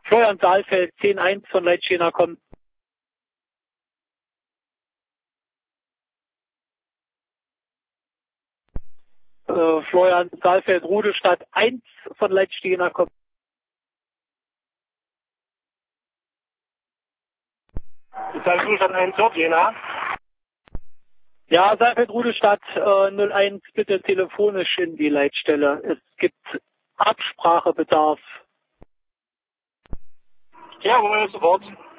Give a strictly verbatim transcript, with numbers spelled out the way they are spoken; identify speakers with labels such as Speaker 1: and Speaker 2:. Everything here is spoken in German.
Speaker 1: Florian Saalfeld, zehn eins von Leitstehner kommt. Äh, Florian Saalfeld, Rudestadt, eins von Leitstehner kommt.
Speaker 2: Ist das Rudestadt eins dort, Jena?
Speaker 1: Ja, Saalfeld, Rudestadt, äh, null eins, bitte telefonisch in die Leitstelle. Es gibt Absprachebedarf.
Speaker 2: Jawohl, sofort.